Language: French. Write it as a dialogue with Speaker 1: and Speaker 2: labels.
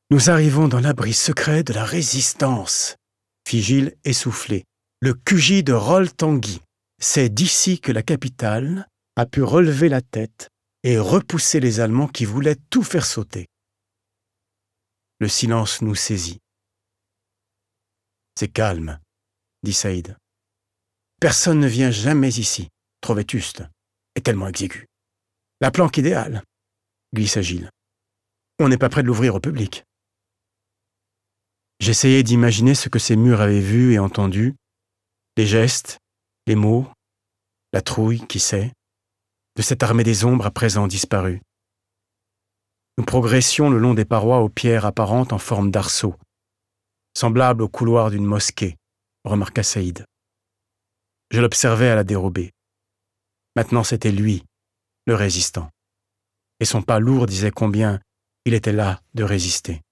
Speaker 1: Nous arrivons dans l'abri secret de la résistance, fit Gilles essoufflé. Le QJ de Rol-Tanguy. C'est d'ici que la capitale a pu relever la tête et repousser les Allemands qui voulaient tout faire sauter. Le silence nous saisit. C'est calme, dit Saïd. Personne ne vient jamais ici, trop vétuste et tellement exigu. La planque idéale, glissa Gilles. On n'est pas près de l'ouvrir au public. J'essayais d'imaginer ce que ces murs avaient vu et entendu, les gestes, les mots, la trouille, qui sait, de cette armée des ombres à présent disparue. Nous progressions le long des parois aux pierres apparentes en forme d'arceaux, semblables au couloir d'une mosquée, remarqua Saïd. Je l'observais à la dérobée. Maintenant c'était lui, le résistant. Et son pas lourd disait combien il était là de résister.